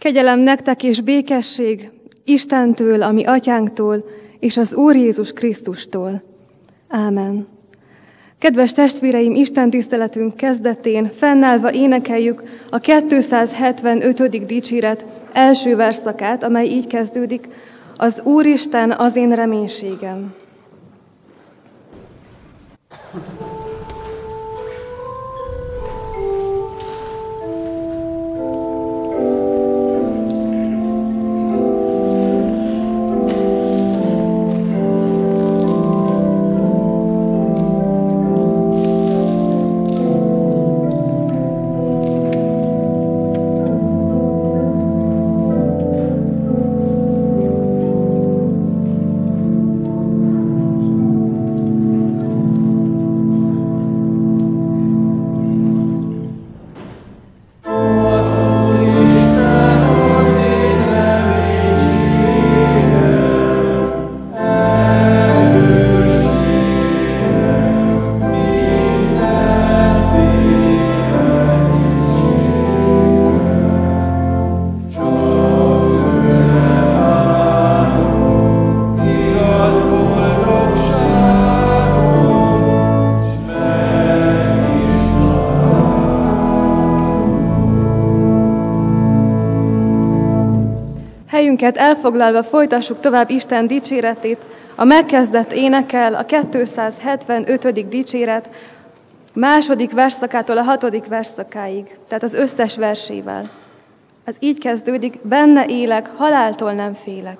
Kegyelem nektek és békesség Istentől, a mi atyánktól, és az Úr Jézus Krisztustól. Ámen. Kedves testvéreim, Isten tiszteletünk kezdetén fennállva énekeljük a 275. dicséret első versszakát, amely így kezdődik: Az Úristen az én reménységem. Helyünket elfoglalva folytassuk tovább Isten dicséretét, a megkezdett énekkel a 275. dicséret második versszakától a 6. versszakáig, tehát az összes versével. Ez így kezdődik: benne élek, haláltól nem félek.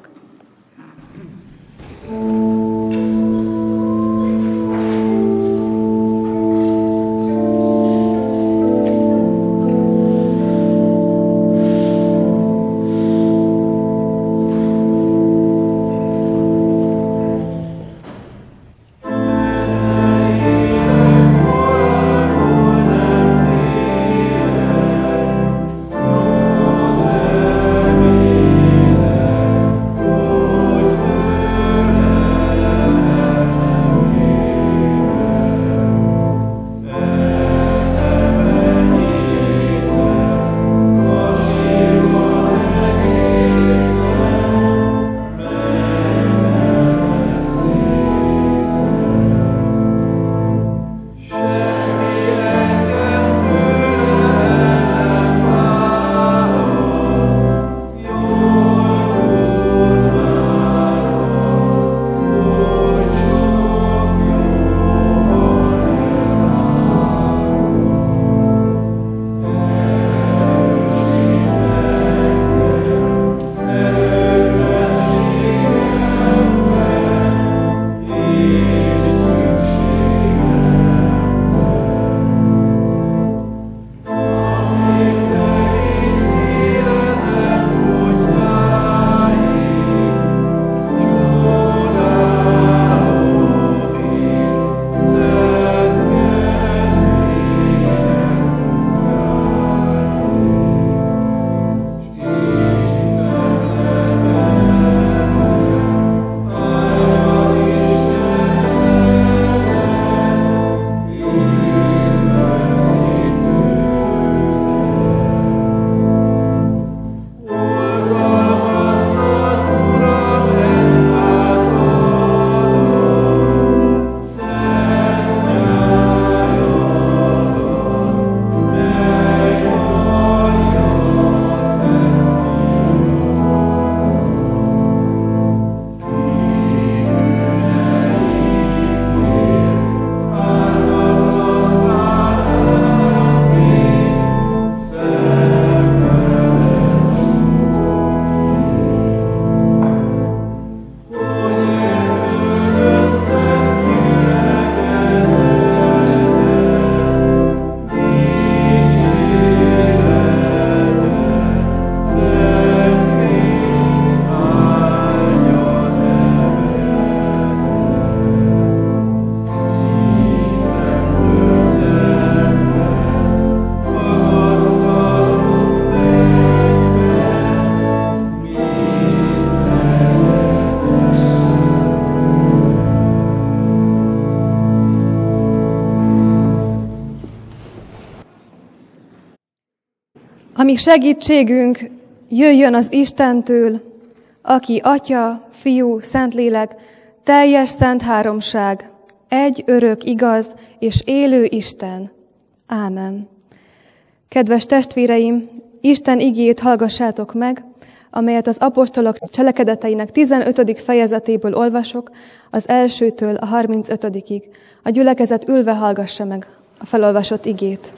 A mi segítségünk jöjjön az Istentől, aki Atya, Fiú, Szentlélek, teljes szent háromság, egy örök, igaz és élő Isten. Ámen. Kedves testvéreim, Isten igéjét hallgassátok meg, amelyet az apostolok cselekedeteinek 15. fejezetéből olvasok, az 1-től a 35-ig. A gyülekezet ülve hallgassa meg a felolvasott igét.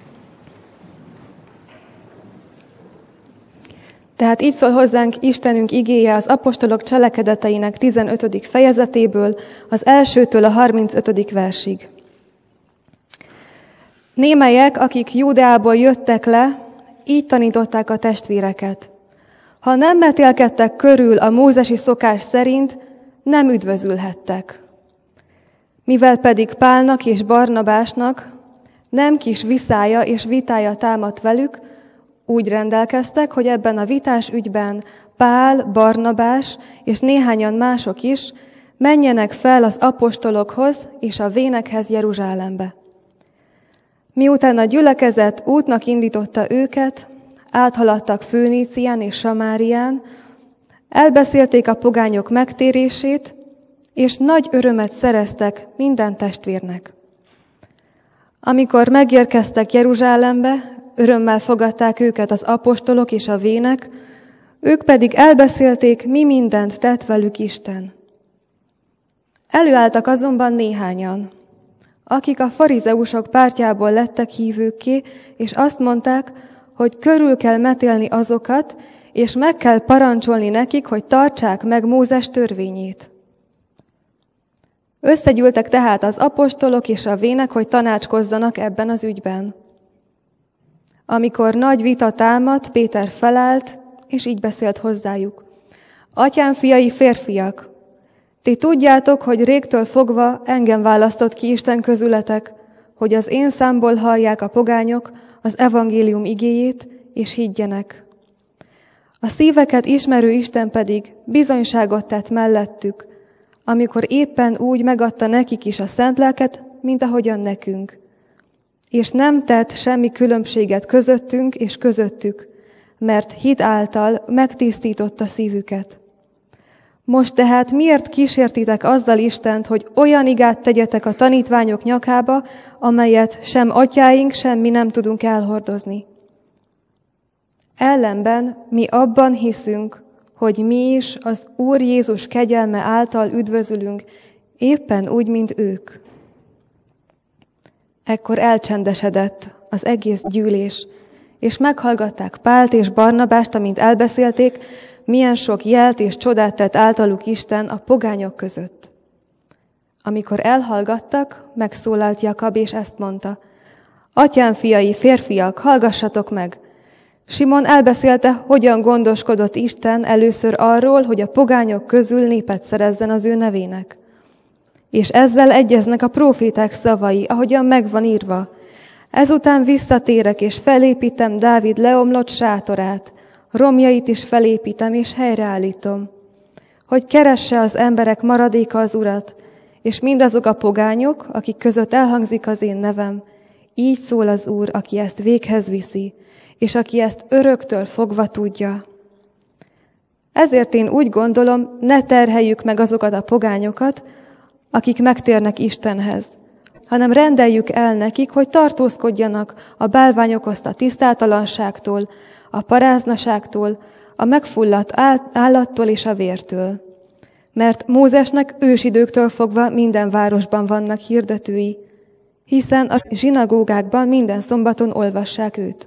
Tehát így szól hozzánk Istenünk igéje az apostolok cselekedeteinek 15. fejezetéből, az 1-től a 35. versig. Némelyek, akik Júdeából jöttek le, így tanították a testvéreket. Ha nem metélkedtek körül a mózesi szokás szerint, nem üdvözülhettek. Mivel pedig Pálnak és Barnabásnak nem kis viszája és vitája támadt velük, úgy rendelkeztek, hogy ebben a vitás ügyben Pál, Barnabás és néhányan mások is menjenek fel az apostolokhoz és a vénekhez Jeruzsálembe. Miután a gyülekezet útnak indította őket, áthaladtak Fönícián és Samárián, elbeszélték a pogányok megtérését, és nagy örömet szereztek minden testvérnek. Amikor megérkeztek Jeruzsálembe, örömmel fogadták őket az apostolok és a vének, ők pedig elbeszélték, mi mindent tett velük Isten. Előálltak azonban néhányan, akik a farizeusok pártjából lettek hívőkké, és azt mondták, hogy körül kell metélni azokat, és meg kell parancsolni nekik, hogy tartsák meg Mózes törvényét. Összegyűltek tehát az apostolok és a vének, hogy tanácskozzanak ebben az ügyben. Amikor nagy vita támadt, Péter felállt, és így beszélt hozzájuk. Atyám fiai, férfiak, ti tudjátok, hogy régtől fogva engem választott ki Isten közületek, hogy az én számból hallják a pogányok az evangélium igéjét, és higgyenek. A szíveket ismerő Isten pedig bizonyságot tett mellettük, amikor éppen úgy megadta nekik is a szent lelket, mint ahogyan nekünk. És nem tett semmi különbséget közöttünk és közöttük, mert hit által megtisztította szívüket. Most tehát miért kísértitek azzal Istent, hogy olyan igát tegyetek a tanítványok nyakába, amelyet sem atyáink, sem mi nem tudunk elhordozni? Ellenben mi abban hiszünk, hogy mi is az Úr Jézus kegyelme által üdvözülünk, éppen úgy, mint ők. Ekkor elcsendesedett az egész gyűlés, és meghallgatták Pált és Barnabást, amint elbeszélték, milyen sok jelt és csodát tett általuk Isten a pogányok között. Amikor elhallgattak, megszólalt Jakab, és ezt mondta: Atyám fiai, férfiak, hallgassatok meg! Simon elbeszélte, hogyan gondoskodott Isten először arról, hogy a pogányok közül népet szerezzen az ő nevének. És ezzel egyeznek a próféták szavai, ahogyan megvan írva. Ezután visszatérek, és felépítem Dávid leomlott sátorát, romjait is felépítem, és helyreállítom, hogy keresse az emberek maradéka az Urat, és mindazok a pogányok, akik között elhangzik az én nevem. Így szól az Úr, aki ezt véghez viszi, és aki ezt öröktől fogva tudja. Ezért én úgy gondolom, ne terheljük meg azokat a pogányokat, akik megtérnek Istenhez, hanem rendeljük el nekik, hogy tartózkodjanak a bálvány okozta tisztátalanságtól, a paráznaságtól, a megfulladt állattól és a vértől. Mert Mózesnek ősidőktől fogva minden városban vannak hirdetői, hiszen a zsinagógákban minden szombaton olvassák őt.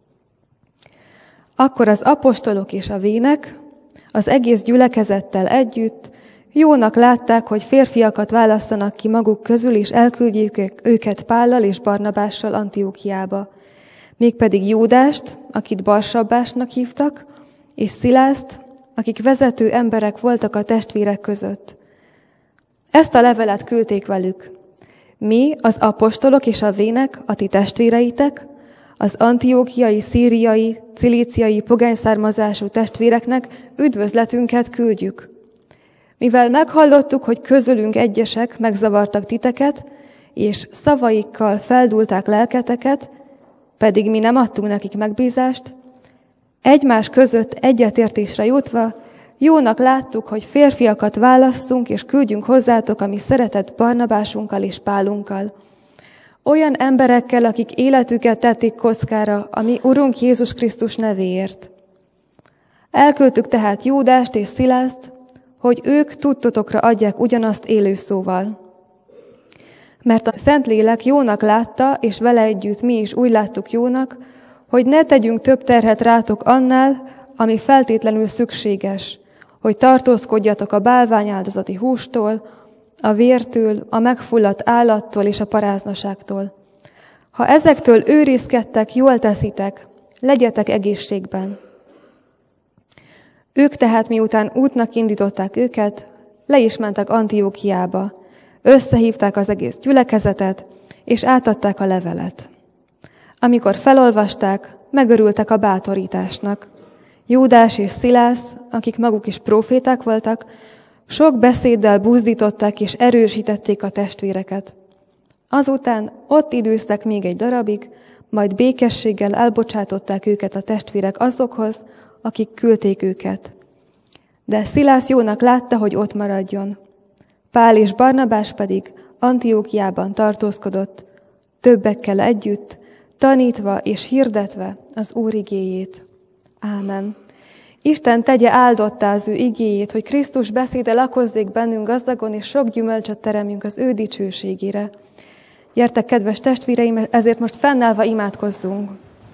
Akkor az apostolok és a vének az egész gyülekezettel együtt jónak látták, hogy férfiakat választanak ki maguk közül, és elküldjék őket Pállal és Barnabással Antiókiába. Mégpedig Júdást, akit Barsabbásnak hívtak, és Szilászt, akik vezető emberek voltak a testvérek között. Ezt a levelet küldték velük. Mi, az apostolok és a vének, a ti testvéreitek, az antiókiai, szíriai, cilíciai pogányszármazású testvéreknek üdvözletünket küldjük. Mivel meghallottuk, hogy közülünk egyesek megzavartak titeket, és szavaikkal feldúlták lelketeket, pedig mi nem adtunk nekik megbízást, Egymás között egyetértésre jutva, jónak láttuk, hogy férfiakat válasszunk, és küldjünk hozzátok a mi szeretett Barnabásunkkal és Pálunkkal. Olyan emberekkel, akik életüket tették kockára a mi Urunk Jézus Krisztus nevéért. Elküldtük tehát Júdást és Szilászt, hogy ők tudtotokra adják ugyanazt élő szóval. Mert a Szentlélek jónak látta, és vele együtt mi is úgy láttuk jónak, hogy ne tegyünk több terhet rátok annál, ami feltétlenül szükséges, hogy tartózkodjatok a bálványáldozati hústól, a vértől, a megfulladt állattól és a paráznaságtól. Ha ezektől őrizkedtek, jól teszitek, legyetek egészségben. Ők tehát miután útnak indították őket, le is mentek Antiókiába, összehívták az egész gyülekezetet, és átadták a levelet. Amikor felolvasták, megörültek a bátorításnak. Júdás és Szilász, akik maguk is próféták voltak, sok beszéddel buzdították és erősítették a testvéreket. Azután ott időztek még egy darabig, majd békességgel elbocsátották őket a testvérek azokhoz, akik küldték őket. De Szilász jónak látta, hogy ott maradjon. Pál és Barnabás pedig Antiókiában tartózkodott, többekkel együtt, tanítva és hirdetve az Úr igéjét. Ámen. Isten tegye áldottá az ő igéjét, hogy Krisztus beszéde lakozzék bennünk gazdagon, és sok gyümölcsöt teremjünk az ő dicsőségére. Gyertek, kedves testvéreim, ezért most fennállva imádkozzunk.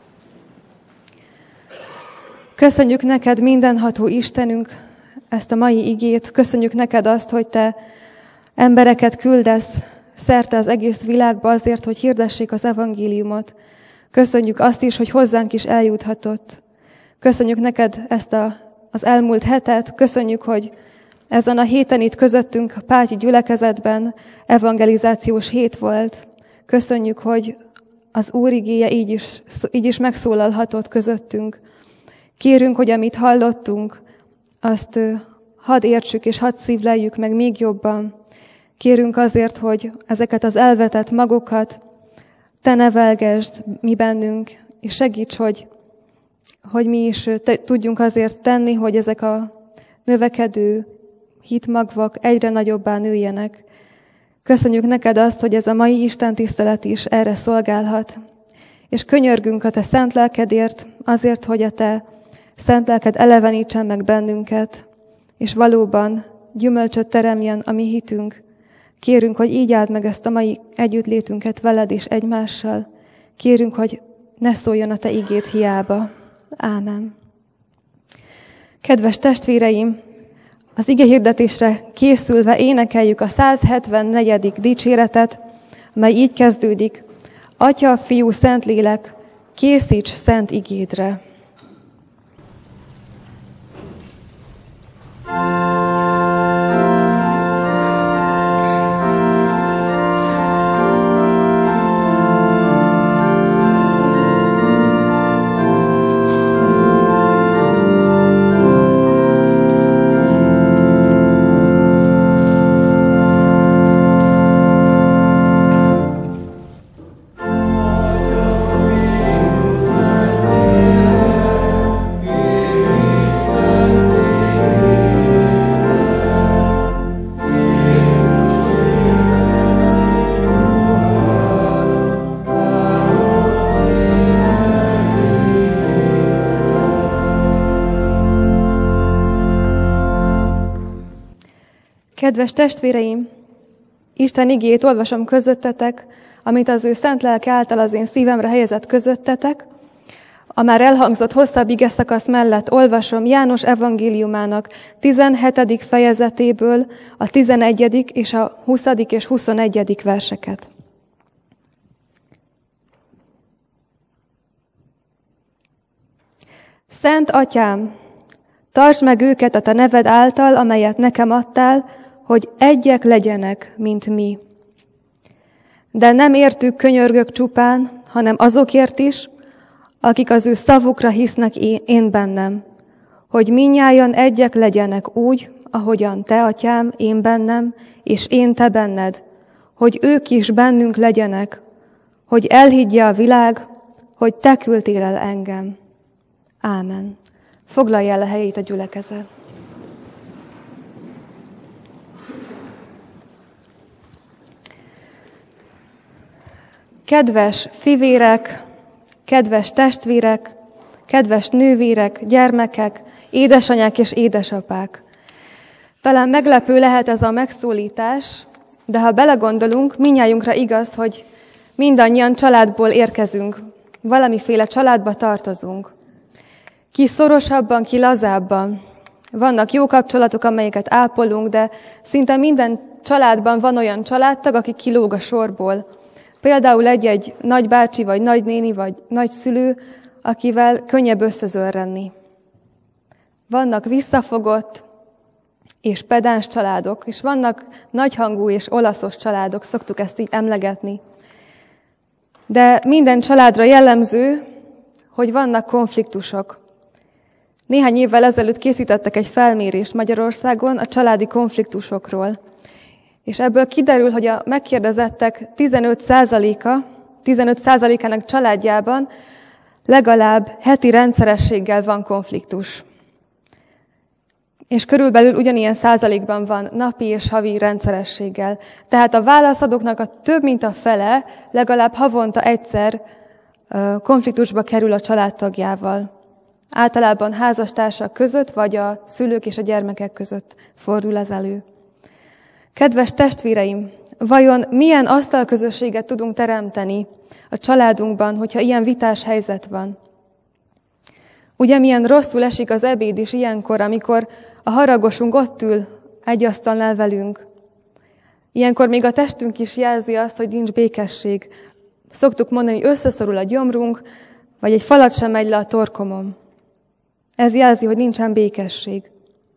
Köszönjük neked, mindenható Istenünk, ezt a mai igét. Köszönjük neked azt, hogy te embereket küldesz szerte az egész világba azért, hogy hirdessék az evangéliumot. Köszönjük azt is, hogy hozzánk is eljuthatott. Köszönjük neked ezt az elmúlt hetet, köszönjük, hogy ezen a héten itt közöttünk a Pátyi gyülekezetben evangelizációs hét volt. Köszönjük, hogy az Úr igéje így is megszólalhatott közöttünk. Kérünk, hogy amit hallottunk, azt hadd értsük és hadd szívleljük meg még jobban. Kérünk azért, hogy ezeket az elvetett magokat te nevelgesd mi bennünk, és segíts, hogy mi is tudjunk azért tenni, hogy ezek a növekedő hitmagvak egyre nagyobbá nőjenek. Köszönjük neked azt, hogy ez a mai Isten tisztelet is erre szolgálhat. És könyörgünk a te szent lelkedért, azért, hogy a te szent lelked elevenítsen meg bennünket, és valóban gyümölcsöt teremjen a mi hitünk. Kérünk, hogy így áld meg ezt a mai együttlétünket veled és egymással. Kérünk, hogy ne szóljon a te igéd hiába. Ámen. Kedves testvéreim, az igehirdetésre készülve énekeljük a 174. dicséretet, mely így kezdődik: Atya, Fiú, Szentlélek, készíts szent igédre. Kedves testvéreim, Isten igéjét olvasom közöttetek, amit az ő szent lelke által az én szívemre helyezett közöttetek. A már elhangzott hosszabb igeszakasz mellett olvasom János evangéliumának 17. fejezetéből a 11. és a 20. és 21. verseket. Szent Atyám, tartsd meg őket a te neved által, amelyet nekem adtál, hogy egyek legyenek, mint mi. De nem értük könyörgök csupán, hanem azokért is, akik az ő szavukra hisznek én bennem, hogy mindnyájan egyek legyenek úgy, ahogyan te, Atyám, én bennem, és én te benned, hogy ők is bennünk legyenek, hogy elhiggye a világ, hogy te küldtél el engem. Ámen. Foglalja el a helyét a gyülekezet. Kedves fivérek, kedves testvérek, kedves nővérek, gyermekek, édesanyák és édesapák! Talán meglepő lehet ez a megszólítás, de ha belegondolunk, mindnyájunkra igaz, hogy mindannyian családból érkezünk, valamiféle családba tartozunk. Ki szorosabban, ki lazábban. Vannak jó kapcsolatok, amelyeket ápolunk, de szinte minden családban van olyan családtag, aki kilóg a sorból. Például egy-egy nagybácsi, vagy nagynéni, vagy nagyszülő, akivel könnyebb összezörrenni. Vannak visszafogott és pedáns családok, és vannak nagyhangú és olaszos családok, szoktuk ezt így emlegetni. De minden családra jellemző, hogy vannak konfliktusok. Néhány évvel ezelőtt készítettek egy felmérést Magyarországon a családi konfliktusokról. És ebből kiderül, hogy a megkérdezettek 15%-ának családjában legalább heti rendszerességgel van konfliktus. És körülbelül ugyanilyen százalékban van napi és havi rendszerességgel. Tehát a válaszadóknak a több mint a fele legalább havonta egyszer konfliktusba kerül a családtagjával. Általában házastársak között, vagy a szülők és a gyermekek között fordul ez elő. Kedves testvéreim, vajon milyen asztalközösséget tudunk teremteni a családunkban, hogyha ilyen vitás helyzet van? Ugye milyen rosszul esik az ebéd is ilyenkor, amikor a haragosunk ott ül egy asztalnál velünk. Ilyenkor még a testünk is jelzi azt, hogy nincs békesség. Szoktuk mondani, összeszorul a gyomrunk, vagy egy falat sem megy le a torkomon. Ez jelzi, hogy nincsen békesség.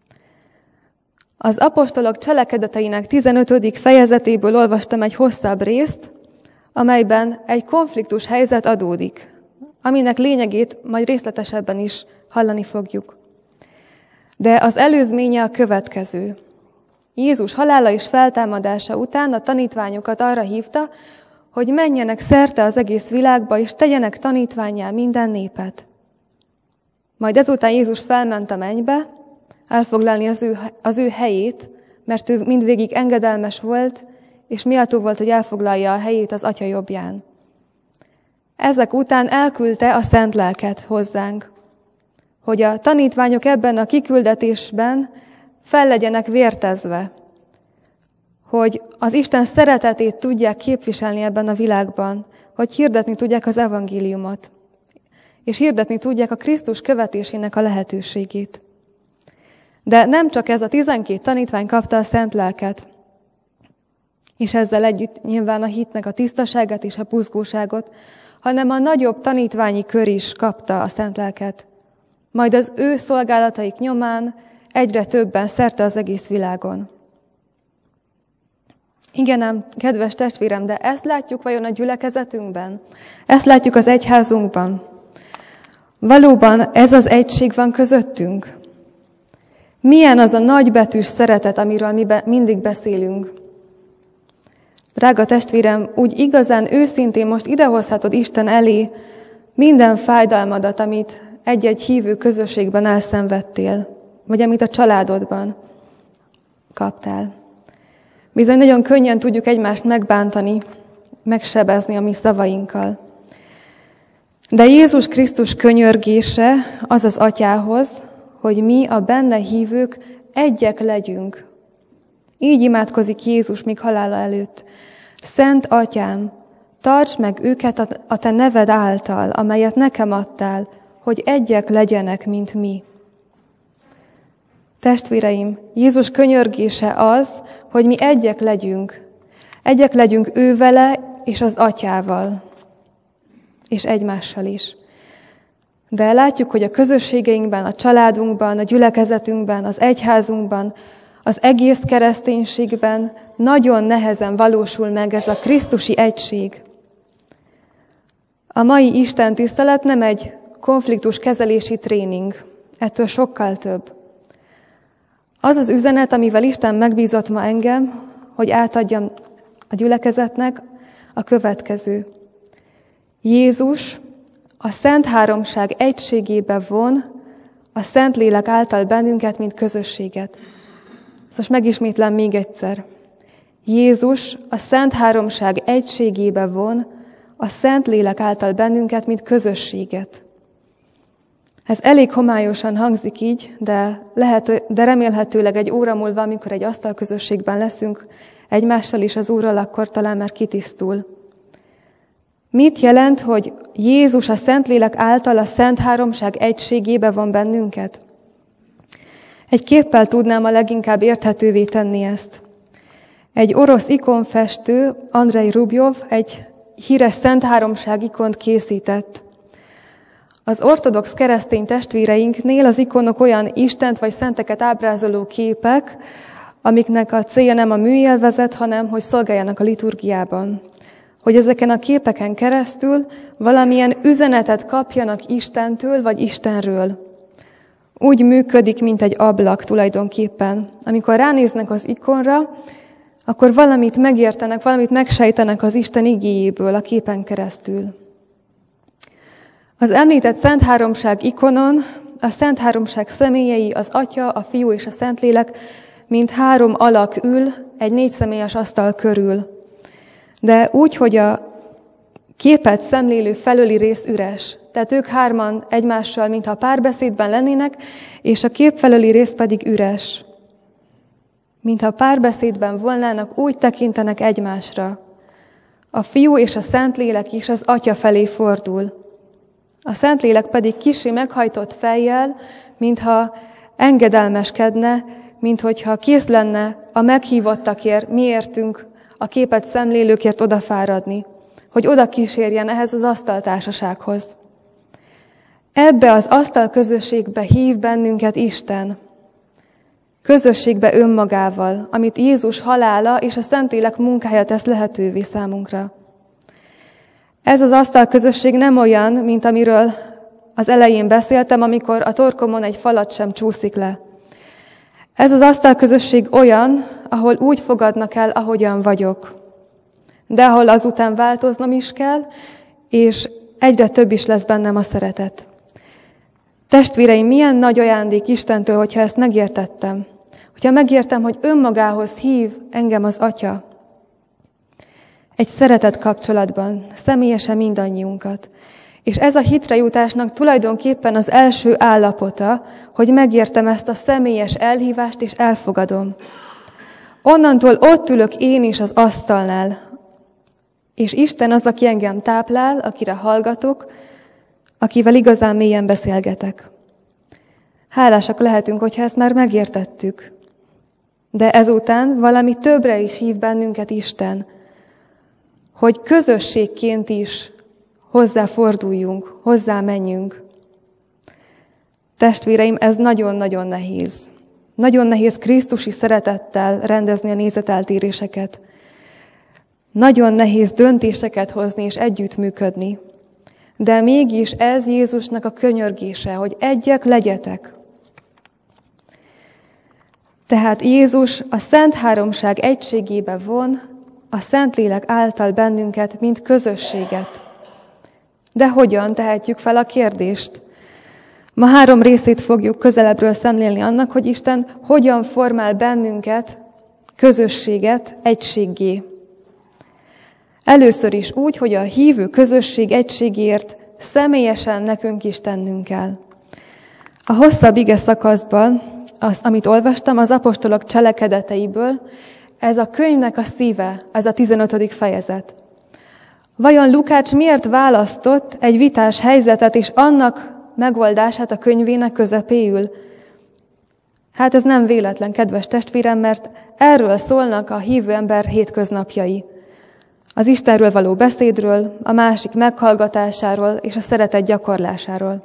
Az apostolok cselekedeteinek 15. fejezetéből olvastam egy hosszabb részt, amelyben egy konfliktus helyzet adódik, aminek lényegét majd részletesebben is hallani fogjuk. De az előzménye a következő. Jézus halála és feltámadása után a tanítványokat arra hívta, hogy menjenek szerte az egész világba, és tegyenek tanítvánnyá minden népet. Majd ezután Jézus felment a mennybe, elfoglalni az ő helyét, mert ő mindvégig engedelmes volt, és méltó volt, hogy elfoglalja a helyét az Atya jobbján. Ezek után elküldte a Szent Lelket hozzánk, hogy a tanítványok ebben a kiküldetésben fel legyenek vértezve, hogy az Isten szeretetét tudják képviselni ebben a világban, hogy hirdetni tudják az evangéliumot, és hirdetni tudják a Krisztus követésének a lehetőségét. De nem csak ez a 12 tanítvány kapta a Szent Lelket, és ezzel együtt nyilván a hitnek a tisztaságát és a buzgóságot, hanem a nagyobb tanítványi kör is kapta a Szent Lelket. Majd az ő szolgálataik nyomán egyre többen szerte az egész világon. Igen ám, kedves testvérem, de ezt látjuk vajon a gyülekezetünkben? Ezt látjuk az egyházunkban? Valóban ez az egység van közöttünk? Milyen az a nagybetűs szeretet, amiről mi mindig beszélünk? Drága testvérem, úgy igazán őszintén most idehozhatod Isten elé minden fájdalmadat, amit egy-egy hívő közösségben elszenvedtél, vagy amit a családodban kaptál. Bizony nagyon könnyen tudjuk egymást megbántani, megsebezni a mi szavainkkal. De Jézus Krisztus könyörgése az az Atyához, hogy mi a benne hívők egyek legyünk. Így imádkozik Jézus még halála előtt. Szent Atyám, tartsd meg őket a te neved által, amelyet nekem adtál, hogy egyek legyenek, mint mi. Testvéreim, Jézus könyörgése az, hogy mi egyek legyünk. Egyek legyünk ő vele és az Atyával, és egymással is. De látjuk, hogy a közösségeinkben, a családunkban, a gyülekezetünkben, az egyházunkban, az egész kereszténységben nagyon nehezen valósul meg ez a krisztusi egység. A mai Isten tisztelet nem egy konfliktus kezelési tréning, ettől sokkal több. Az az üzenet, amivel Isten megbízott ma engem, hogy átadjam a gyülekezetnek, a következő. Jézus a Szent Háromság egységébe von a Szentlélek által bennünket, mint közösséget. Ezt most megismétlem még egyszer. Jézus a Szent Háromság egységébe von a Szentlélek által bennünket, mint közösséget. Ez elég homályosan hangzik így, de remélhetőleg egy óra múlva, amikor egy asztalközösségben leszünk egymással is az Úrral, akkor talán már kitisztul. Mit jelent, hogy Jézus a Szentlélek által a Szent Háromság egységébe von bennünket? Egy képpel tudnám a leginkább érthetővé tenni ezt. Egy orosz ikonfestő, Andrei Rubjov, egy híres Szent Háromság ikont készített. Az ortodox keresztény testvéreinknél az ikonok olyan istent vagy szenteket ábrázoló képek, amiknek a célja nem a műélvezet, hanem hogy szolgáljanak a liturgiában. Hogy ezeken a képeken keresztül valamilyen üzenetet kapjanak Istentől vagy Istenről. Úgy működik, mint egy ablak tulajdonképpen. Amikor ránéznek az ikonra, akkor valamit megértenek, valamit megsejtenek az Isten igéjéből a képen keresztül. Az említett Szent Háromság ikonon a Szent Háromság személyei, az Atya, a Fiú és a Szentlélek, mint három alak ül egy 4 személyes asztal körül. De úgy, hogy a képet szemlélő felőli rész üres. Tehát ők hárman egymással, mintha párbeszédben lennének, és a kép felőli rész pedig üres. Mintha párbeszédben volnának, úgy tekintenek egymásra. A Fiú és a Szentlélek is az Atya felé fordul. A Szentlélek pedig kissé meghajtott fejjel, mintha engedelmeskedne, minthogyha kész lenne a meghívottakért, miértünk, a képet szemlélőkért odafáradni, hogy oda kísérjen ehhez az asztaltársasághoz. Ebbe az asztalközösségbe hív bennünket Isten. Közösségbe önmagával, amit Jézus halála és a Szentlélek munkája tesz lehetővé számunkra. Ez az asztalközösség nem olyan, mint amiről az elején beszéltem, amikor a torkomon egy falat sem csúszik le. Ez az asztalközösség olyan, ahol úgy fogadnak el, ahogyan vagyok. De ahol azután változnom is kell, és egyre több is lesz bennem a szeretet. Testvéreim, milyen nagy ajándék Istentől, hogyha ezt megértettem. Hogyha megértem, hogy önmagához hív engem az Atya. Egy szeretet kapcsolatban, személyesen mindannyiunkat. És ez a hitre jutásnak tulajdonképpen az első állapota, hogy megértem ezt a személyes elhívást, és elfogadom. Onnantól ott ülök én is az asztalnál, és Isten az, aki engem táplál, akire hallgatok, akivel igazán mélyen beszélgetek. Hálásak lehetünk, hogyha ezt már megértettük. De ezután valami többre is hív bennünket Isten, hogy közösségként is hozzáforduljunk, hozzá menjünk. Testvéreim, ez nagyon-nagyon nehéz. Nagyon nehéz krisztusi szeretettel rendezni a nézeteltéréseket. Nagyon nehéz döntéseket hozni és együttműködni. De mégis ez Jézusnak a könyörgése, hogy egyek legyetek. Tehát Jézus a Szent Háromság egységébe von a Szentlélek által bennünket, mint közösséget. De hogyan tehetjük fel a kérdést? Ma 3 részét fogjuk közelebbről szemlélni annak, hogy Isten hogyan formál bennünket, közösséget, egységgé. Először is úgy, hogy a hívő közösség egységért személyesen nekünk is tennünk kell. A hosszabb ige szakaszban, amit olvastam, az apostolok cselekedeteiből, ez a könyvnek a szíve, ez a 15. fejezet. Vajon Lukács miért választott egy vitás helyzetet és annak megoldását a könyvének közepéül? Hát ez nem véletlen, kedves testvérem, mert erről szólnak a hívő ember hétköznapjai. Az Istenről való beszédről, a másik meghallgatásáról és a szeretet gyakorlásáról.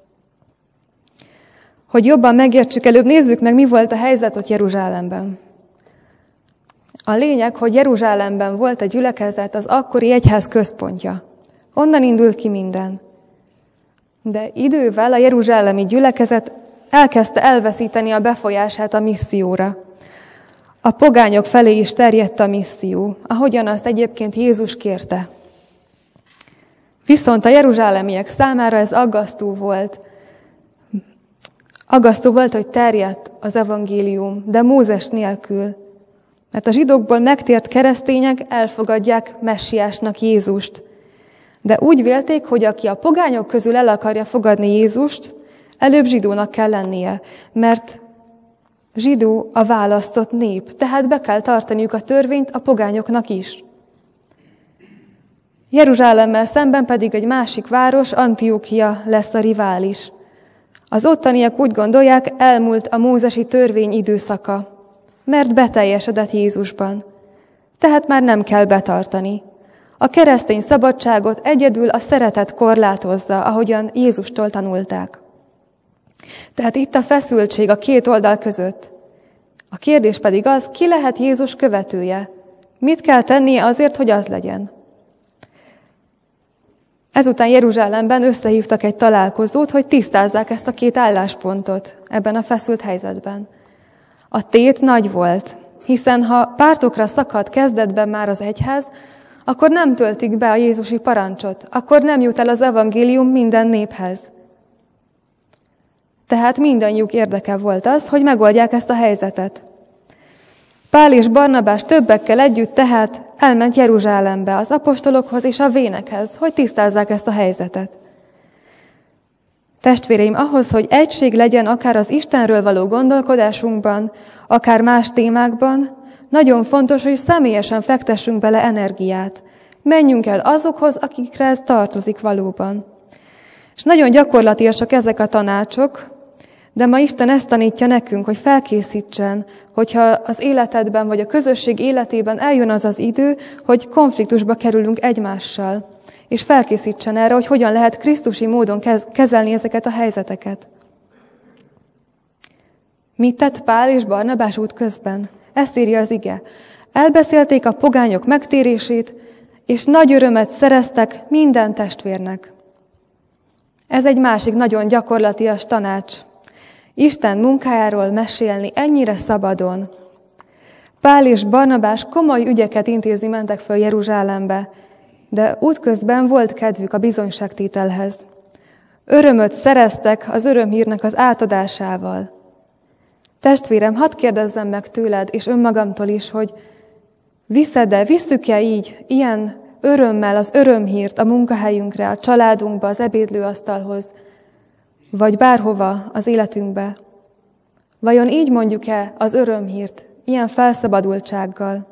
Hogy jobban megértsük, előbb nézzük meg, mi volt a helyzet ott Jeruzsálemben. A lényeg, hogy Jeruzsálemben volt egy gyülekezet, az akkori egyház központja. Onnan indult ki minden. De idővel a jeruzsálemi gyülekezet elkezdte elveszíteni a befolyását a misszióra. A pogányok felé is terjedt a misszió, ahogyan azt egyébként Jézus kérte. Viszont a jeruzsálemiek számára ez aggasztó volt. Aggasztó volt, hogy terjedt az evangélium, de Mózes nélkül. Mert a zsidókból megtért keresztények elfogadják messiásnak Jézust. De úgy vélték, hogy aki a pogányok közül el akarja fogadni Jézust, előbb zsidónak kell lennie, mert zsidó a választott nép, tehát be kell tartaniuk a törvényt a pogányoknak is. Jeruzsálemmel szemben pedig egy másik város, Antiókia lesz a rivális. Az ottaniak úgy gondolják, elmúlt a mózesi törvény időszaka, mert beteljesedett Jézusban. Tehát már nem kell betartani. A keresztény szabadságot egyedül a szeretet korlátozza, ahogyan Jézustól tanulták. Tehát itt a feszültség a két oldal között. A kérdés pedig az, ki lehet Jézus követője? Mit kell tennie azért, hogy az legyen? Ezután Jeruzsálemben összehívtak egy találkozót, hogy tisztázzák ezt a két álláspontot ebben a feszült helyzetben. A tét nagy volt, hiszen ha pártokra szakad kezdetben már az egyház, akkor nem töltik be a jézusi parancsot, akkor nem jut el az evangélium minden néphez. Tehát mindannyiuk érdeke volt az, hogy megoldják ezt a helyzetet. Pál és Barnabás többekkel együtt tehát elment Jeruzsálembe az apostolokhoz és a vénekhez, hogy tisztázzák ezt a helyzetet. Testvéreim, ahhoz, hogy egység legyen akár az Istenről való gondolkodásunkban, akár más témákban, nagyon fontos, hogy személyesen fektessünk bele energiát. Menjünk el azokhoz, akikre ez tartozik valóban. És nagyon gyakorlatiasak ezek a tanácsok, de ma Isten ezt tanítja nekünk, hogy felkészítsen, hogyha az életedben vagy a közösség életében eljön az az idő, hogy konfliktusba kerülünk egymással, és felkészítsen erre, hogy hogyan lehet krisztusi módon kezelni ezeket a helyzeteket. Mit tett Pál és Barnabás útközben? Ezt írja az ige. Elbeszélték a pogányok megtérését, és nagy örömet szereztek minden testvérnek. Ez egy másik nagyon gyakorlatias tanács. Isten munkájáról mesélni ennyire szabadon. Pál és Barnabás komoly ügyeket intézni mentek föl Jeruzsálembe, de útközben volt kedvük a bizonyságtételhez. Örömöt szereztek az örömhírnek az átadásával. Testvérem, hadd kérdezzem meg tőled és önmagamtól is, hogy visszük-e így, ilyen örömmel az örömhírt a munkahelyünkre, a családunkba, az ebédlőasztalhoz, vagy bárhova az életünkbe? Vajon így mondjuk-e az örömhírt, ilyen felszabadultsággal?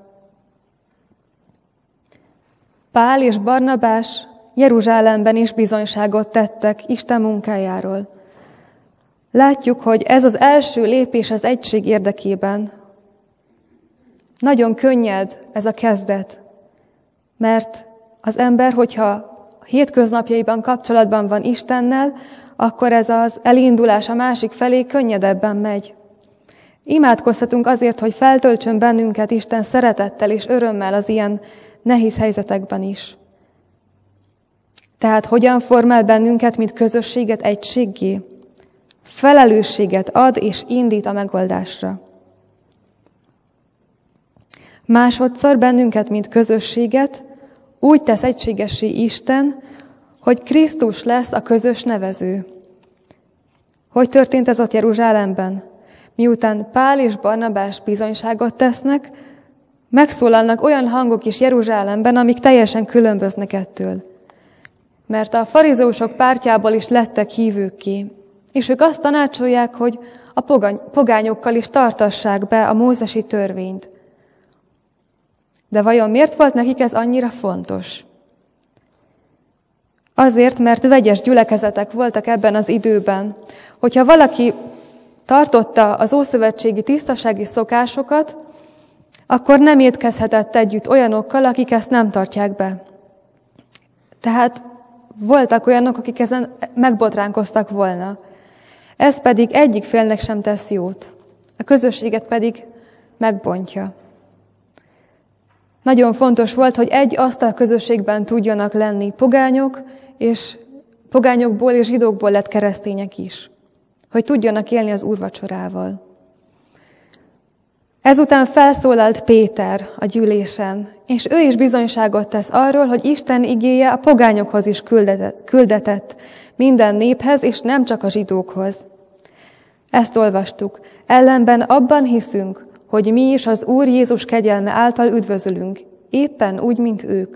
Pál és Barnabás Jeruzsálemben is bizonyságot tettek Isten munkájáról. Látjuk, hogy ez az első lépés az egység érdekében. Nagyon könnyed ez a kezdet, mert az ember, hogyha a hétköznapjaiban kapcsolatban van Istennel, akkor ez az elindulás a másik felé könnyedebben megy. Imádkozhatunk azért, hogy feltöltsön bennünket Isten szeretettel és örömmel az ilyen nehéz helyzetekben is. Tehát hogyan formál bennünket, mint közösséget egységgé? Felelősséget ad és indít a megoldásra. Másodszor bennünket, mint közösséget úgy tesz egységessé Isten, hogy Krisztus lesz a közös nevező. Hogy történt ez ott Jeruzsálemben? Miután Pál és Barnabás bizonyságot tesznek, megszólalnak olyan hangok is Jeruzsálemben, amik teljesen különböznek ettől. Mert a farizeusok pártjából is lettek hívőkké, és ők azt tanácsolják, hogy a pogányokkal is tartassák be a mózesi törvényt. De vajon miért volt nekik ez annyira fontos? Azért, mert vegyes gyülekezetek voltak ebben az időben. Hogyha valaki tartotta az ószövetségi tisztasági szokásokat, akkor nem étkezhetett együtt olyanokkal, akik ezt nem tartják be. Tehát voltak olyanok, akik ezen megbotránkoztak volna. Ez pedig egyik félnek sem tesz jót, a közösséget pedig megbontja. Nagyon fontos volt, hogy egy asztalközösségben tudjanak lenni pogányok, és pogányokból és zsidókból lett keresztények is, hogy tudjanak élni az úrvacsorával. Ezután felszólalt Péter a gyűlésen, és ő is bizonyságot tesz arról, hogy Isten igéje a pogányokhoz is küldetett, minden néphez, és nem csak a zsidókhoz. Ezt olvastuk. Ellenben abban hiszünk, hogy mi is az Úr Jézus kegyelme által üdvözölünk, éppen úgy, mint ők.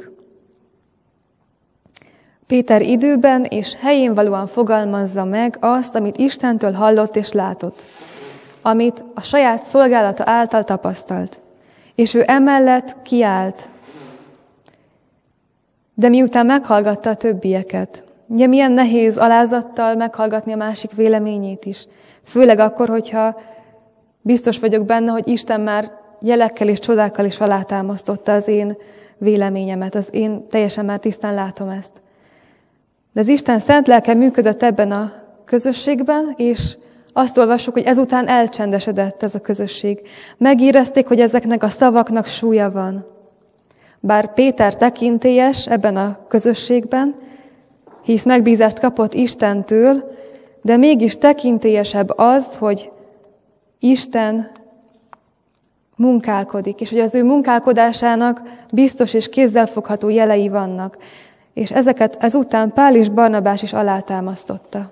Péter időben és helyén valóan fogalmazza meg azt, amit Istentől hallott és látott, amit a saját szolgálata által tapasztalt. És ő emellett kiállt. De miután meghallgatta a többieket, ugye milyen nehéz alázattal meghallgatni a másik véleményét is. Főleg akkor, hogyha biztos vagyok benne, hogy Isten már jelekkel és csodákkal is alátámasztotta az én véleményemet, én teljesen már tisztán látom ezt. De az Isten szent lelke működött ebben a közösségben, és azt olvassuk, hogy ezután elcsendesedett ez a közösség. Megérezték, hogy ezeknek a szavaknak súlya van. Bár Péter tekintélyes ebben a közösségben, hisz megbízást kapott Istentől, de mégis tekintélyesebb az, hogy Isten munkálkodik, és hogy az ő munkálkodásának biztos és kézzelfogható jelei vannak. És ezeket ezután Pál és Barnabás is alátámasztotta.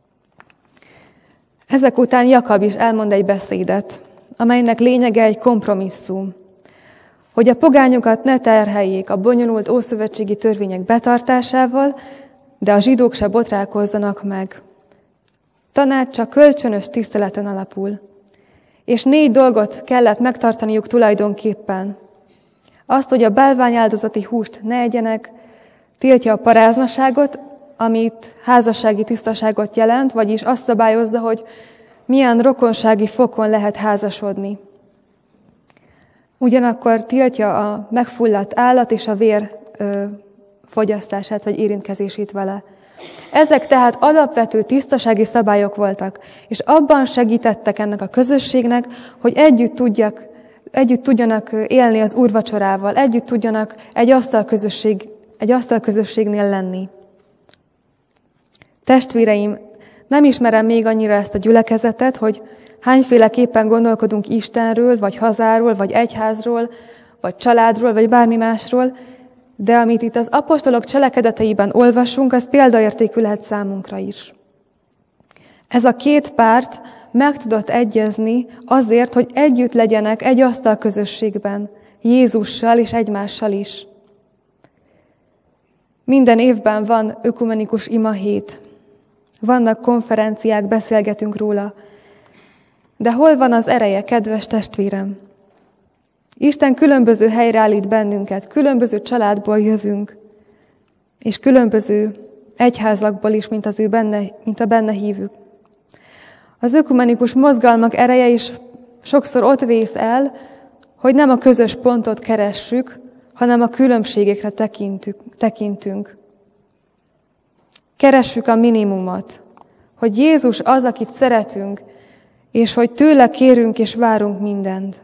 Ezek után Jakab is elmond egy beszédet, amelynek lényege egy kompromisszum, hogy a pogányokat ne terheljék a bonyolult ószövetségi törvények betartásával, de a zsidók se botrálkozzanak meg. Tanácsa kölcsönös tiszteleten alapul, és 4 dolgot kellett megtartaniuk tulajdonképpen. Azt, hogy a bálványáldozati húst ne egyenek, tiltja a paráznaságot, amit házassági tisztaságot jelent, vagyis azt szabályozza, hogy milyen rokonsági fokon lehet házasodni. Ugyanakkor tiltja a megfulladt állat és a vér fogyasztását vagy érintkezését vele. Ezek tehát alapvető tisztasági szabályok voltak, és abban segítettek ennek a közösségnek, hogy együtt tudjanak élni az úrvacsorával, együtt tudjanak egy asztalközösségnél lenni. Testvéreim, nem ismerem még annyira ezt a gyülekezetet, hogy hányféleképpen gondolkodunk Istenről, vagy hazáról, vagy egyházról, vagy családról, vagy bármi másról, de amit itt az apostolok cselekedeteiben olvasunk, az példaértékű lehet számunkra is. Ez a 2 párt meg tudott egyezni azért, hogy együtt legyenek egy asztalközösségben, Jézussal és egymással is. Minden évben van ökumenikus imahét. Vannak konferenciák, beszélgetünk róla. De hol van az ereje, kedves testvérem? Isten különböző helyre állít bennünket, különböző családból jövünk, és különböző egyházakból is, mint a benne hívők. Az ökumenikus mozgalmak ereje is sokszor ott vész el, hogy nem a közös pontot keressük, hanem a különbségekre tekintünk. Keressük a minimumot, hogy Jézus az, akit szeretünk, és hogy tőle kérünk és várunk mindent.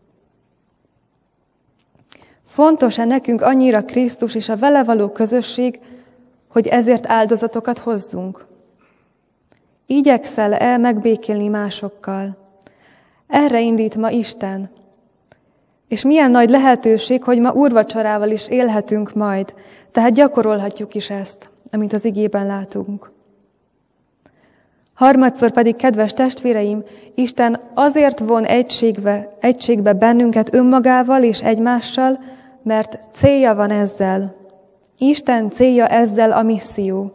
Fontos-e nekünk annyira Krisztus és a vele való közösség, hogy ezért áldozatokat hozzunk? Igyekszel-e megbékélni másokkal? Erre indít ma Isten. És milyen nagy lehetőség, hogy ma úrvacsorával is élhetünk majd, tehát gyakorolhatjuk is ezt, amit az igében látunk. Harmadszor pedig, kedves testvéreim, Isten azért von egységbe bennünket önmagával és egymással, mert célja van ezzel. Isten célja ezzel a misszió.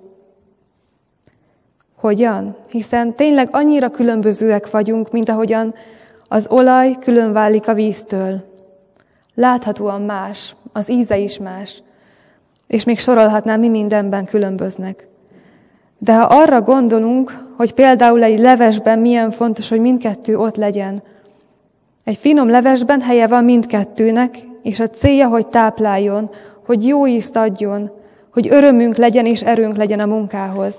Hogyan? Hiszen tényleg annyira különbözőek vagyunk, mint ahogyan az olaj külön válik a víztől. Láthatóan más, az íze is más, és még sorolhatnám, mi mindenben különböznek. De ha arra gondolunk, hogy például egy levesben milyen fontos, hogy mindkettő ott legyen. Egy finom levesben helye van mindkettőnek, és a célja, hogy tápláljon, hogy jó ízt adjon, hogy örömünk legyen és erőnk legyen a munkához.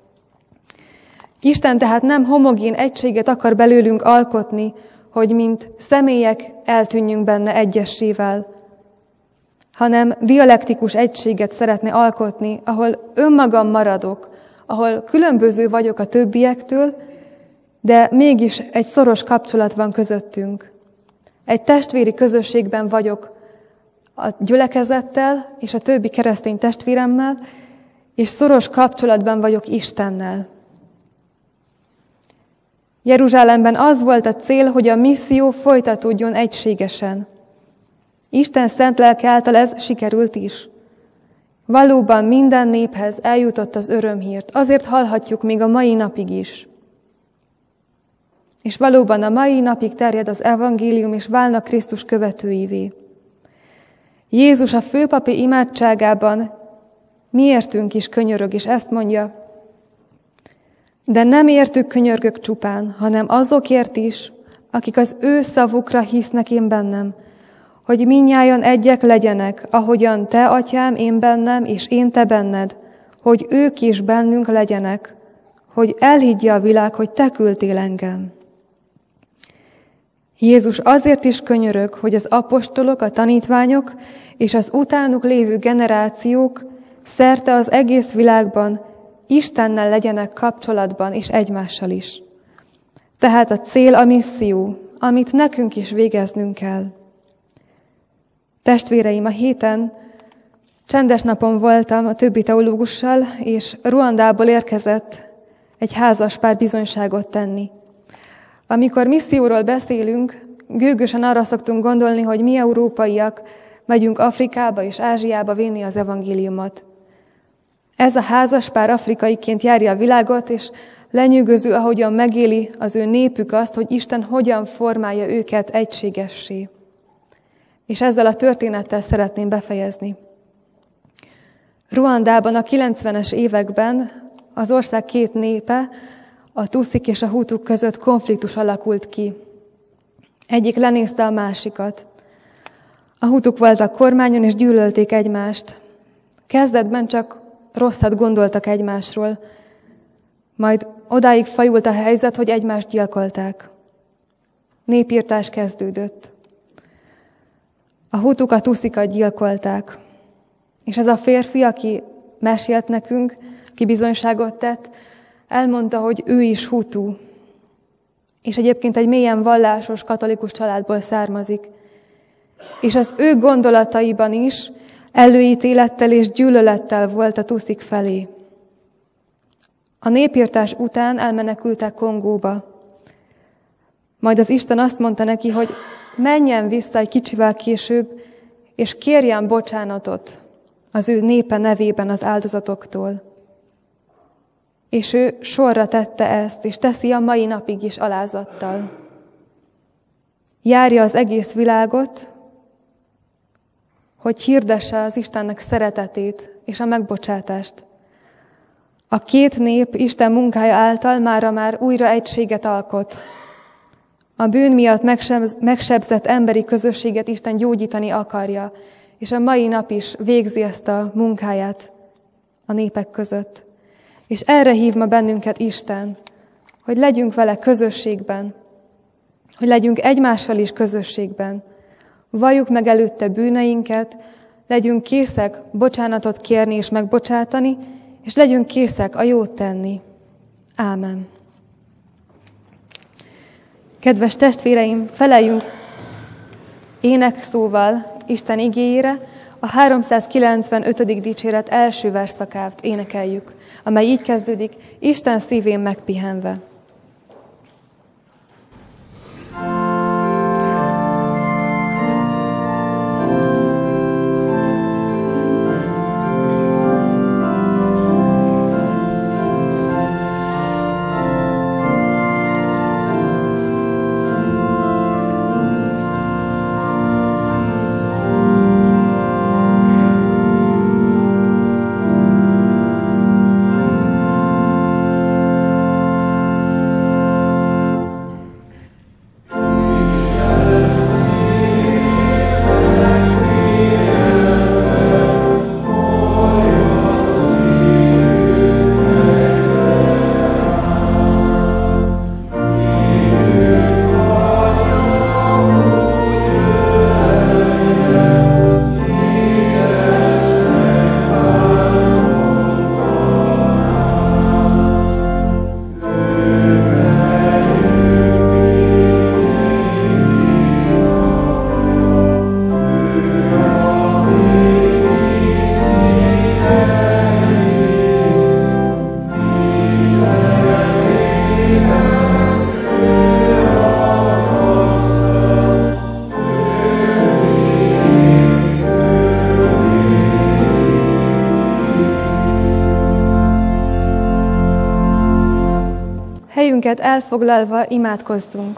Isten tehát nem homogén egységet akar belőlünk alkotni, hogy mint személyek eltűnjünk benne egyessével, hanem dialektikus egységet szeretne alkotni, ahol önmagam maradok, ahol különböző vagyok a többiektől, de mégis egy szoros kapcsolat van közöttünk. Egy testvéri közösségben vagyok a gyülekezettel és a többi keresztény testvéremmel, és szoros kapcsolatban vagyok Istennel. Jeruzsálemben az volt a cél, hogy a misszió folytatódjon egységesen. Isten szent lelke által ez sikerült is. Valóban minden néphez eljutott az örömhírt, azért hallhatjuk még a mai napig is. És valóban a mai napig terjed az evangélium, és válnak Krisztus követőivé. Jézus a főpapi imádságában miértünk is könyörög, és ezt mondja: de nem értük könyörgök csupán, hanem azokért is, akik az ő szavukra hisznek én bennem, hogy mindnyájan egyek legyenek, ahogyan te, atyám, én bennem, és én te benned, hogy ők is bennünk legyenek, hogy elhiggye a világ, hogy te küldtél engem. Jézus azért is könyörög, hogy az apostolok, a tanítványok és az utánuk lévő generációk szerte az egész világban Istennel legyenek kapcsolatban és egymással is. Tehát a cél a misszió, amit nekünk is végeznünk kell. Testvéreim, a héten csendes napon voltam a többi teológussal, és Ruandából érkezett egy házaspár bizonyságot tenni. Amikor misszióról beszélünk, gőgösen arra szoktunk gondolni, hogy mi európaiak megyünk Afrikába és Ázsiába vinni az evangéliumot. Ez a házaspár afrikaiként járja a világot, és lenyűgöző, ahogyan megéli az ő népük azt, hogy Isten hogyan formálja őket egységessé. És ezzel a történettel szeretném befejezni. Ruandában a 90-es években az ország két népe, a Tutszik és a Hutuk között konfliktus alakult ki. Egyik lenézte a másikat. A Hutuk voltak kormányon, és gyűlölték egymást. Kezdetben csak rosszat gondoltak egymásról, majd odáig fajult a helyzet, hogy egymást gyilkolták. Népirtás kezdődött. A Hutuk a Tutszikat gyilkolták. És ez a férfi, aki mesélt nekünk, aki bizonyságot tett, elmondta, hogy ő is Hutu. És egyébként egy mélyen vallásos katolikus családból származik. És az ő gondolataiban is előítélettel és gyűlölettel volt a Tutszik felé. A népirtás után elmenekültek Kongóba. Majd az Isten azt mondta neki, hogy menjen vissza egy kicsivel később, és kérjen bocsánatot az ő népe nevében az áldozatoktól. És ő sorra tette ezt, és teszi a mai napig is alázattal. Járja az egész világot, hogy hirdesse az Istennek szeretetét és a megbocsátást. A két nép Isten munkája által mára már újra egységet alkot. A bűn miatt megsebzett emberi közösséget Isten gyógyítani akarja, és a mai nap is végzi ezt a munkáját a népek között. És erre hív ma bennünket Isten, hogy legyünk vele közösségben, hogy legyünk egymással is közösségben. Valljuk meg előtte bűneinket, legyünk készek bocsánatot kérni és megbocsátani, és legyünk készek a jót tenni. Ámen. Kedves testvéreim, feleljünk énekszóval Isten igéjére, a 395. dicséret első versszakát énekeljük, amely így kezdődik: Isten szívén megpihenve. Helyünket elfoglalva imádkozzunk.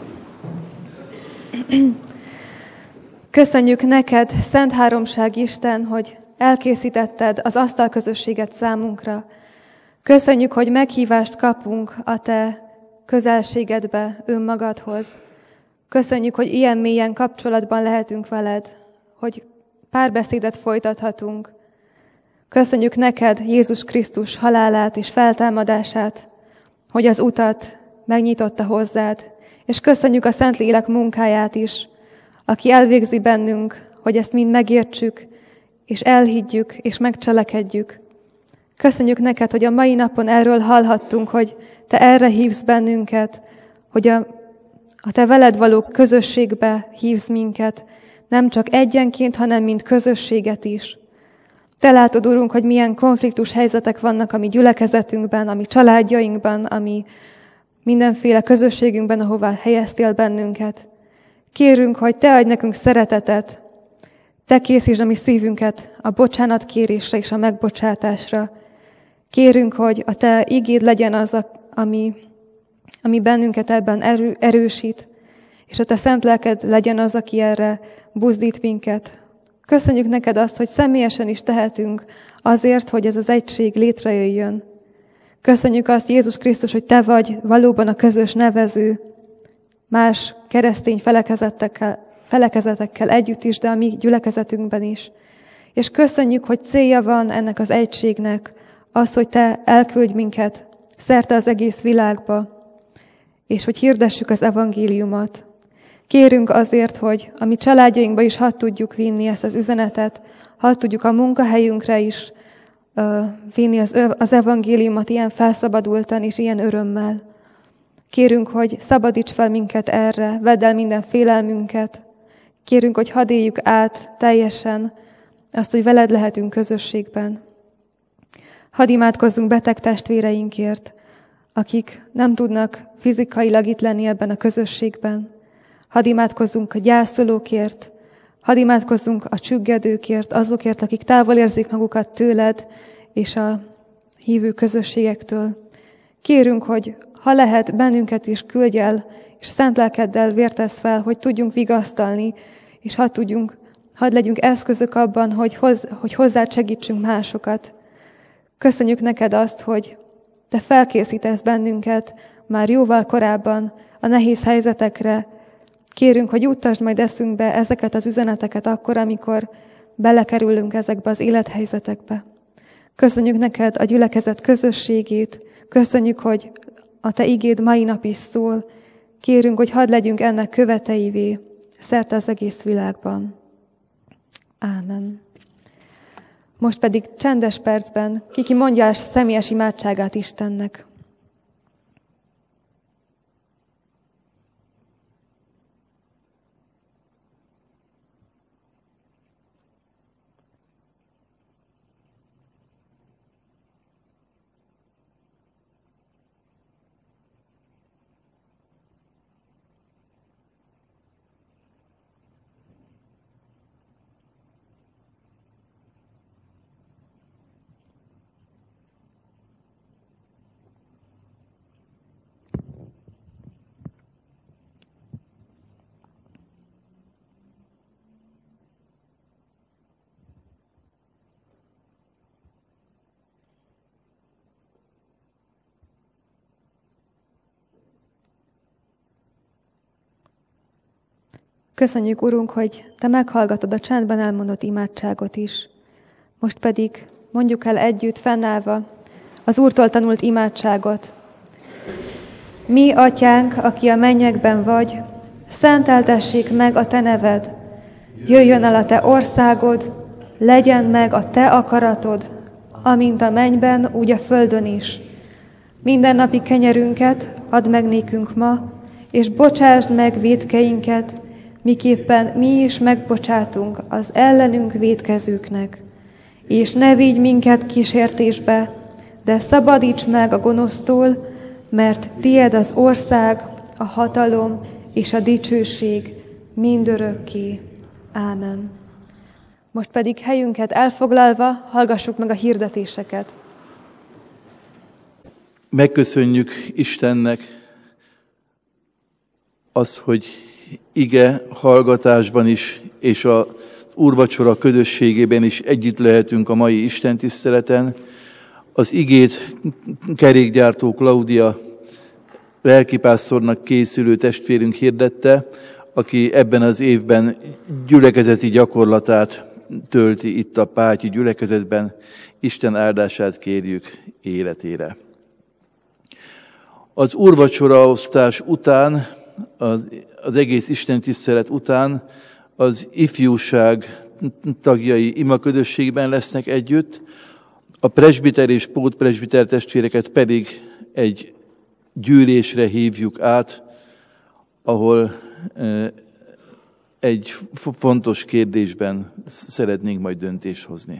Köszönjük neked, Szent Háromság Isten, hogy elkészítetted az asztalközösséget számunkra. Köszönjük, hogy meghívást kapunk a te közelségedbe, önmagadhoz. Köszönjük, hogy ilyen mélyen kapcsolatban lehetünk veled, hogy párbeszédet folytathatunk. Köszönjük neked Jézus Krisztus halálát és feltámadását, hogy az utat megnyitotta hozzád, és köszönjük a Szentlélek munkáját is, aki elvégzi bennünk, hogy ezt mind megértsük, és elhiggyük, és megcselekedjük. Köszönjük neked, hogy a mai napon erről hallhattunk, hogy te erre hívsz bennünket, hogy a te veled való közösségbe hívsz minket, nem csak egyenként, hanem mint közösséget is. Te látod, Urunk, hogy milyen konfliktus helyzetek vannak a mi gyülekezetünkben, a mi családjainkban, a mi mindenféle közösségünkben, ahová helyeztél bennünket. Kérünk, hogy te adj nekünk szeretetet, te készítsd a mi szívünket a bocsánatkérésre és a megbocsátásra. Kérünk, hogy a te igéd legyen az, ami bennünket ebben erősít, és a te szent lelked legyen az, aki erre buzdít minket. Köszönjük neked azt, hogy személyesen is tehetünk azért, hogy ez az egység létrejöjjön. Köszönjük azt, Jézus Krisztus, hogy te vagy valóban a közös nevező, más keresztény felekezetekkel együtt is, de a mi gyülekezetünkben is. És köszönjük, hogy célja van ennek az egységnek, az, hogy te elküldj minket szerte az egész világba, és hogy hirdessük az evangéliumot. Kérünk azért, hogy a mi családjainkba is hadd tudjuk vinni ezt az üzenetet, hadd tudjuk a munkahelyünkre is vinni az evangéliumot ilyen felszabadultan és ilyen örömmel. Kérünk, hogy szabadíts fel minket erre, vedd el minden félelmünket. Kérünk, hogy hadd éljük át teljesen azt, hogy veled lehetünk közösségben. Hadd imádkozzunk beteg testvéreinkért, akik nem tudnak fizikailag itt lenni ebben a közösségben. Hadd imádkozzunk a gyászolókért, hadd imádkozzunk a csüggedőkért, azokért, akik távol érzik magukat tőled és a hívő közösségektől. Kérünk, hogy ha lehet, bennünket is küldj el, és szent lelkeddel vértesz fel, hogy tudjunk vigasztalni, és hadd legyünk eszközök abban, hogy hozzád segítsünk másokat. Köszönjük neked azt, hogy te felkészítesz bennünket már jóval korábban a nehéz helyzetekre. Kérünk, hogy juttasd majd eszünkbe ezeket az üzeneteket akkor, amikor belekerülünk ezekbe az élethelyzetekbe. Köszönjük neked a gyülekezet közösségét, köszönjük, hogy a te igéd mai nap is szól. Kérünk, hogy hadd legyünk ennek követeivé szerte az egész világban. Ámen. Most pedig csendes percben ki mondja a személyes imádságát Istennek. Köszönjük, Urunk, hogy te meghallgatod a csendben elmondott imádságot is. Most pedig mondjuk el együtt, fennállva az Úrtól tanult imádságot. Mi, Atyánk, aki a mennyekben vagy, szenteltessék meg a te neved. Jöjjön el a te országod, legyen meg a te akaratod, amint a mennyben, úgy a földön is. Mindennapi kenyerünket add meg nékünk ma, és bocsásd meg vétkeinket, miképpen mi is megbocsátunk az ellenünk vétkezőknek. És ne vigy minket kísértésbe, de szabadíts meg a gonosztól, mert tied az ország, a hatalom és a dicsőség mindörökké. Ámen. Most pedig helyünket elfoglalva hallgassuk meg a hirdetéseket. Megköszönjük Istennek az, hogy ige hallgatásban is, és az úrvacsora közösségében is együtt lehetünk a mai istentiszteleten. Az igét kerékgyártó Klaudia lelkipásztornak készülő testvérünk hirdette, aki ebben az évben gyülekezeti gyakorlatát tölti itt a Pátyi gyülekezetben. Isten áldását kérjük életére. Az úrvacsoraosztás után, az egész istentisztelet után az ifjúság tagjai imaközösségben lesznek együtt, a presbiter és pótpresbiter testvéreket pedig egy gyűlésre hívjuk át, ahol egy fontos kérdésben szeretnénk majd döntést hozni.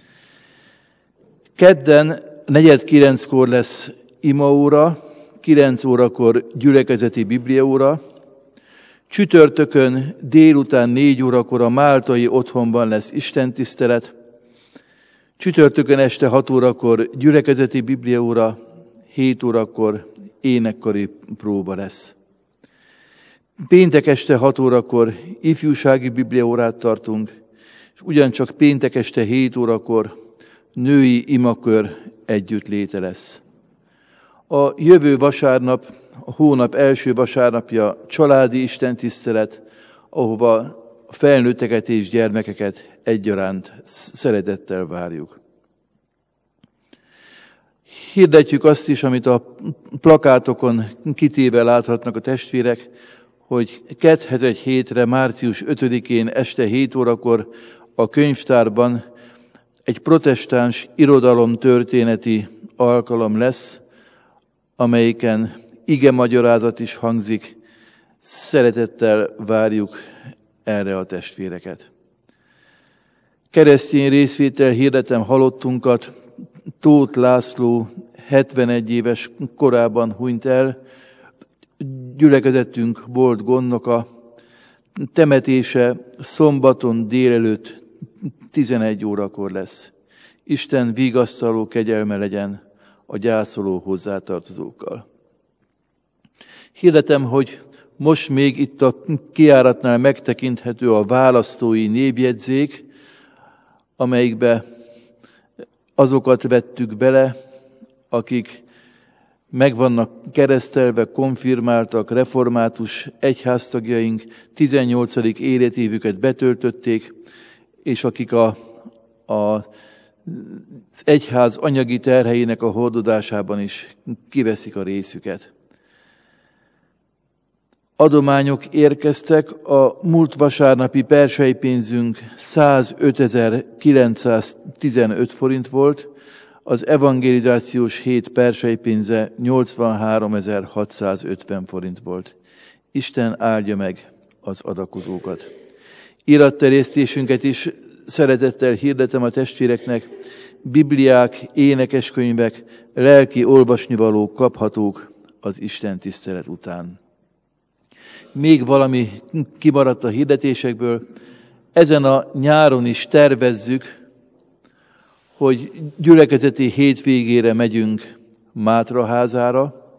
Kedden 8:45 lesz imaóra, 9 órakor gyülekezeti bibliaóra, csütörtökön délután 4 órakor a máltai otthonban lesz istentisztelet, csütörtökön este 6 órakor gyülekezeti bibliaóra, 7 órakor énekkari próba lesz. Péntek este 6 órakor ifjúsági bibliaórát tartunk, és ugyancsak péntek este 7 órakor női imakör együttléte lesz. A jövő vasárnap, a hónap első vasárnapja családi istentisztelet, ahova a felnőtteket és gyermekeket egyaránt szeretettel várjuk. Hirdetjük azt is, amit a plakátokon kitéve láthatnak a testvérek, hogy ketthez egy hétre, március 5-én este 7 órakor a könyvtárban egy protestáns irodalomtörténeti alkalom lesz, amelyiken igemagyarázat is hangzik. Szeretettel várjuk erre a testvéreket. Keresztény részvétel hirdetem halottunkat. Tóth László 71 éves korában hunyt el, gyülekezetünk volt gondnoka, temetése szombaton délelőtt 11 órakor lesz. Isten vigasztaló kegyelme legyen a gyászoló hozzátartozókkal. Hirdetem, hogy most még itt a kijáratnál megtekinthető a választói névjegyzék, amelyikbe azokat vettük bele, akik meg vannak keresztelve, konfirmáltak, református egyháztagjaink, 18. életévüket betöltötték, és akik az egyház anyagi terheinek a hordozásában is kiveszik a részüket. Adományok érkeztek, a múlt vasárnapi persejpénzünk 105.915 forint volt, az evangelizációs hét persejpénze 83.650 forint volt. Isten áldja meg az adakozókat. Iratterjesztésünket is szeretettel hirdetem a testvéreknek, bibliák, énekeskönyvek, lelki olvasnivalók kaphatók az Isten tisztelet után. Még valami kimaradt a hirdetésekből. Ezen a nyáron is tervezzük, hogy gyülekezeti hétvégére megyünk Mátraházára.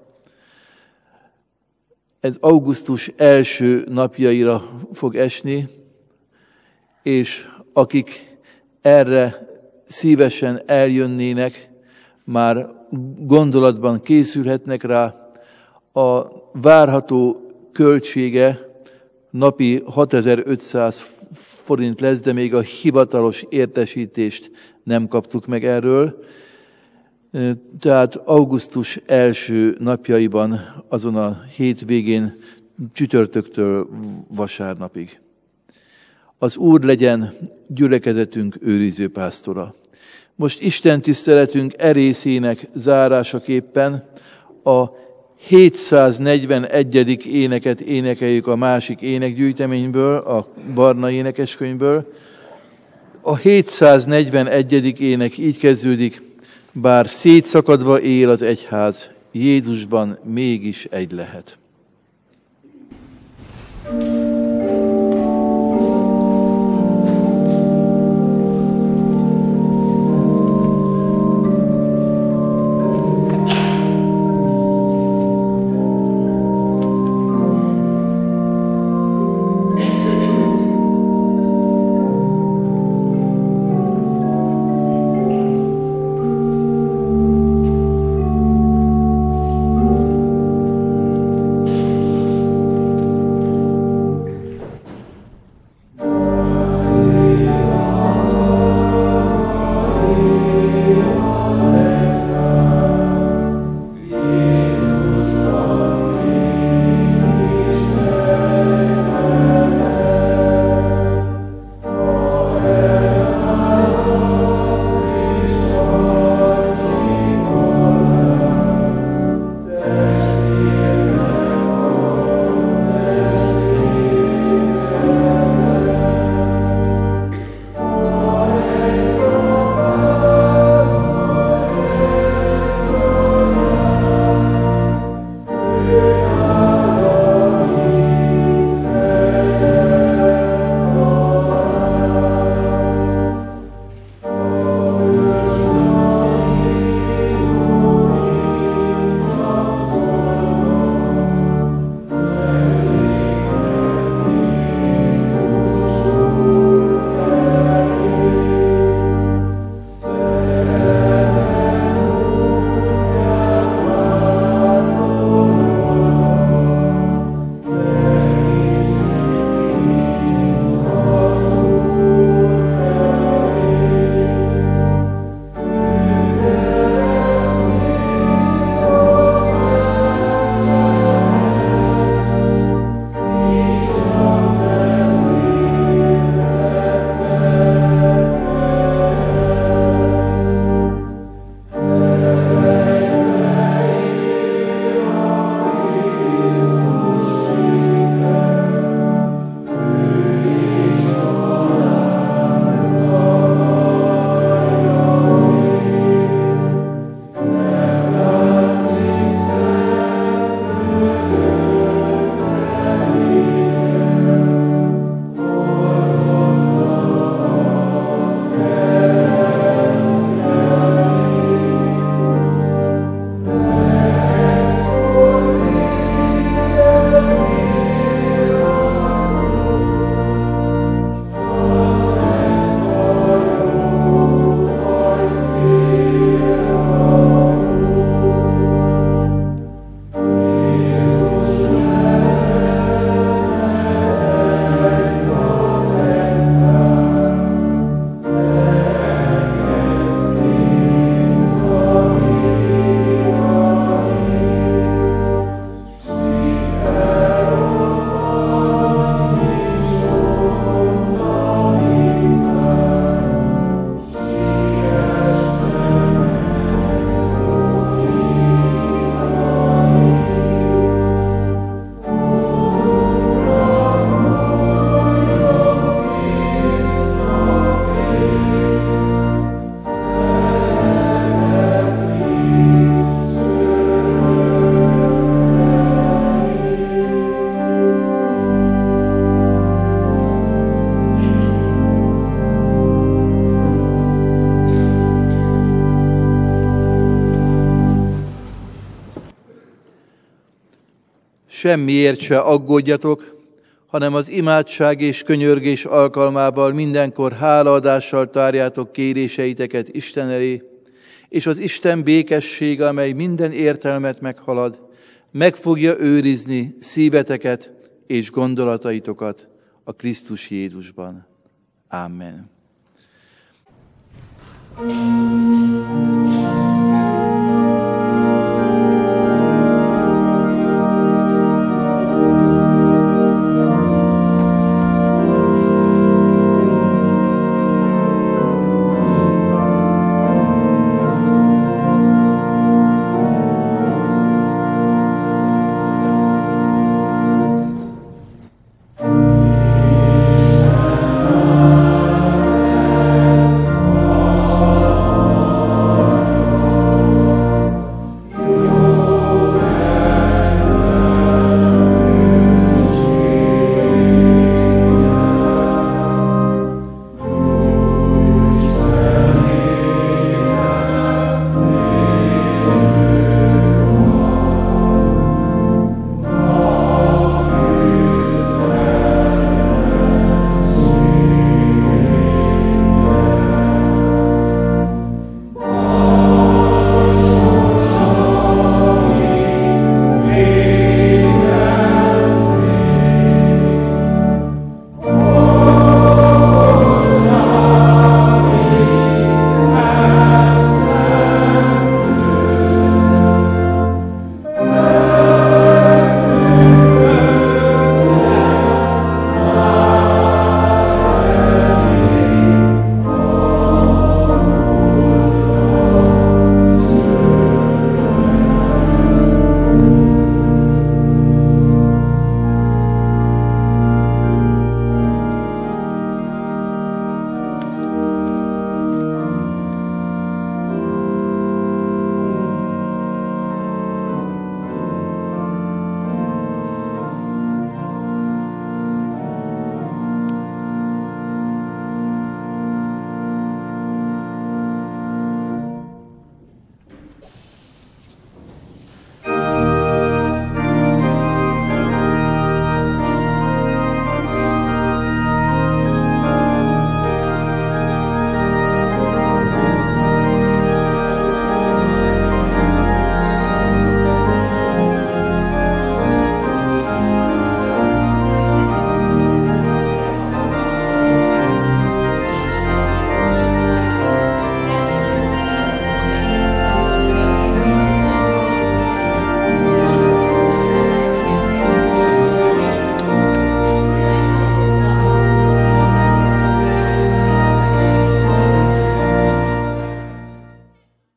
Ez augusztus első napjaira fog esni, és akik erre szívesen eljönnének, már gondolatban készülhetnek rá. A várható költsége napi 6500 forint lesz, de még a hivatalos értesítést nem kaptuk meg erről. Tehát augusztus első napjaiban, azon a hétvégén, csütörtöktől vasárnapig. Az Úr legyen gyülekezetünk őriző pásztora. Most Isten tiszteletünk részének zárásaképpen a 741. éneket énekeljük a másik énekgyűjteményből, a Barna énekeskönyvből. A 741. ének így kezdődik: bár szétszakadva él az egyház, Jézusban mégis egy lehet. semmiért se aggódjatok, hanem az imádság és könyörgés alkalmával mindenkor hálaadással tárjátok kéréseiteket Isten elé, és az Isten békessége, amely minden értelmet meghalad, meg fogja őrizni szíveteket és gondolataitokat a Krisztus Jézusban. Amen.